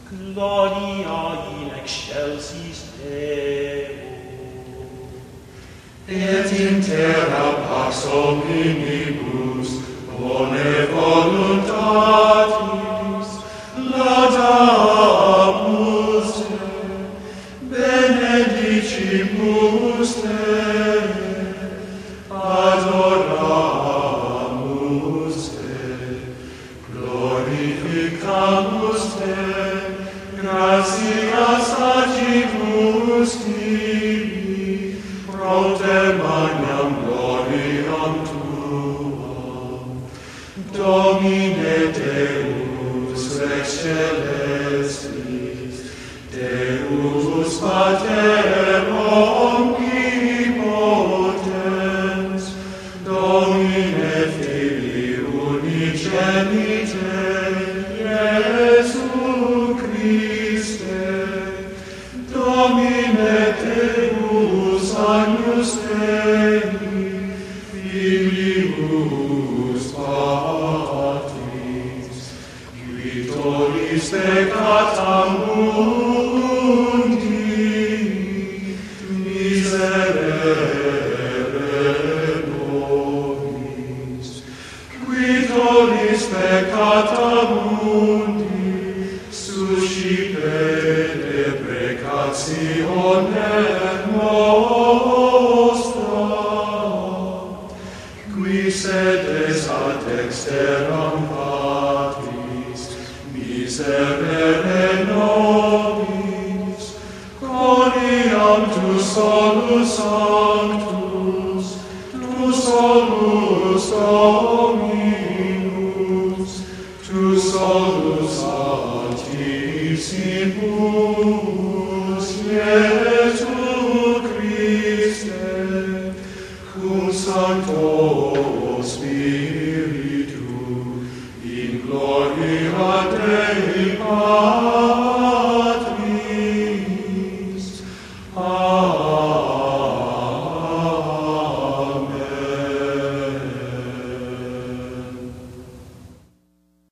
Gloria in excelsis Deo. Et in terra pax omnibus bone voluntatis laudamus te, benedicimus te, adoramus te, glorificamus te, gratias agibus tibi, pro te magnam gloriam tuam. Domine Deus rex celestis, Deus Pater omnipotens, Domine Filii unigenite, Iesu Christe, Domine Deus agnus Dei, Filius Patris, qui tollis peccata mundi, miserere nobis, qui tollis peccata mundi, suscipe deprecationem nostra, qui sedes ad dexteram Patris, miserere nobis, coniam tu solus sanctus, tu solus Dominus, tu solus Santissimus, Iesu Christe, cum Sancto Spiritu, in gloria Dei Patris,